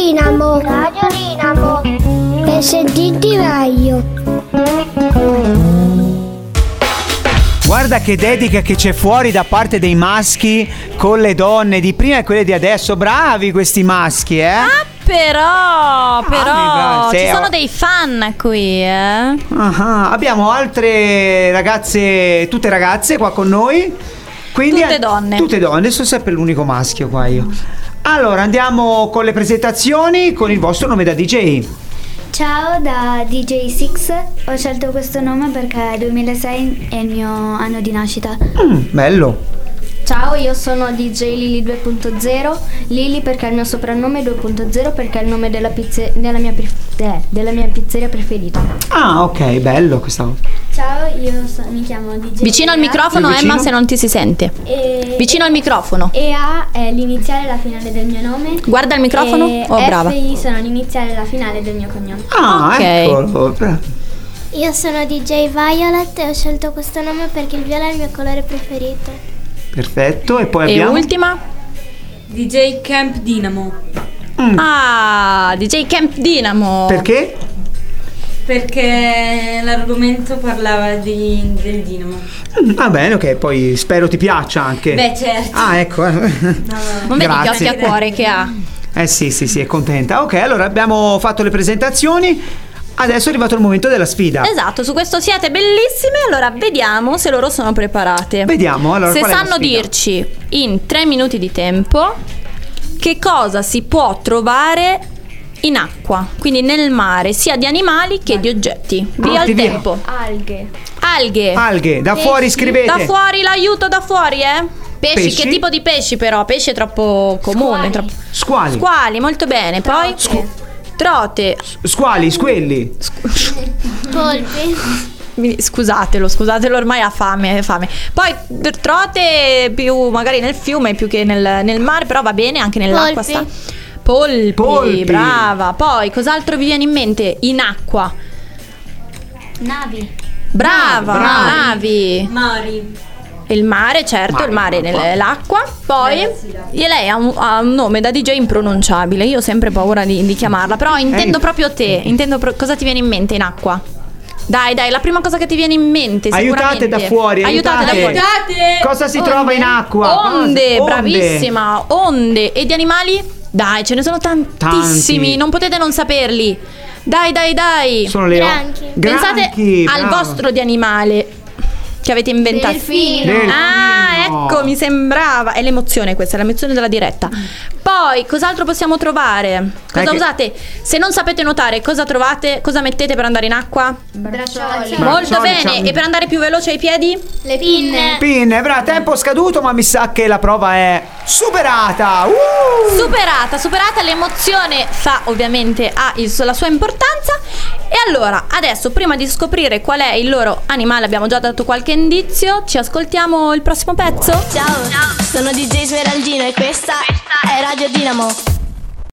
Dinamo. Radio Dinamo. Per sentirti meglio. Guarda che dedica che c'è fuori da parte dei maschi con le donne di prima e quelle di adesso. Bravi questi maschi, Però bravi. ci sono dei fan qui, Abbiamo altre ragazze, tutte ragazze qua con noi. Quindi Tutte donne. Tutte donne, sono sempre l'unico maschio qua io. Allora andiamo con le presentazioni con il vostro nome da DJ. Ciao, da DJ Six. Ho scelto questo nome perché 2006 è il mio anno di nascita. Bello. Ciao, io sono DJ Lily 2.0. Lily perché è il mio soprannome, 2.0 perché è il nome della mia pizzeria preferita. Ah, ok, bello questa cosa. Ciao, mi chiamo DJ. Vicino al microfono, Vicino? Emma, se non ti si sente. Vicino al microfono. EA è l'iniziale e la finale del mio nome. Guarda il microfono. E Brava. FI sono l'iniziale e la finale del mio cognome. Ah, Ok. eccolo. Io sono DJ Violet e ho scelto questo nome perché il viola è il mio colore preferito. Perfetto, e poi E abbiamo ultima? DJ Camp Dinamo. Ah, DJ Camp Dinamo. Perché? Perché l'argomento parlava del Dinamo. Va bene, ok, poi spero ti piaccia anche. Beh, certo. Ah, ecco. Non vedi gli occhi a cuore che ha? Sì, è contenta. Ok, allora abbiamo fatto le presentazioni. Adesso è arrivato il momento della sfida. Esatto, su questo siete bellissime. Allora vediamo se loro sono preparate. Vediamo, allora, se qual è la sanno sfida? dirci in 3 minuti di tempo che cosa si può trovare in acqua, quindi nel mare, sia di animali che di oggetti. Via il Via. tempo. Alghe. Alghe, da fuori scrivete. Da fuori, l'aiuto da fuori, Pesci, che tipo di pesci però? Pesci è troppo comune. Squali. Squali, molto bene. Poi trote. Squali, squelli. Polpi. Scusatelo, ormai ha fame. Poi trote più magari nel fiume più che nel mare, però va bene anche nell'acqua. Polpi. Polpi, brava. Poi cos'altro vi viene in mente in acqua? Navi. Brava, navi. Mari. Il mare, certo, il mare nell'acqua. Poi lei ha un nome da DJ impronunciabile. Io ho sempre paura di chiamarla. Però intendo proprio te. Cosa ti viene in mente in acqua? Dai, la prima cosa che ti viene in mente. Aiutate da fuori. Aiutate da fuori. Cosa si trova in acqua? Onde, bravissima. Onde. E di animali? Dai, ce ne sono tantissimi. Tanti. Non potete non saperli. Dai. Sono le Granchi. Pensate Granchi, al brava. vostro di animale che avete inventato. Delfino. Ah, ecco, mi sembrava. È l'emozione questa, è l'emozione della diretta. Poi, cos'altro possiamo trovare? Cosa usate? Se non sapete nuotare, cosa trovate? Cosa mettete per andare in acqua? Braccioli. Molto Braccioli, bene. ciao. E per andare più veloce ai piedi? Le pinne. Pinne, brava, tempo scaduto, ma mi sa che la prova è superata. Superata, l'emozione ha la sua importanza. E allora, adesso prima di scoprire qual è il loro animale, abbiamo già dato qualche indizio, ci ascoltiamo il prossimo pezzo? Ciao, sono DJ Smeraldino e questa è Radio Dinamo.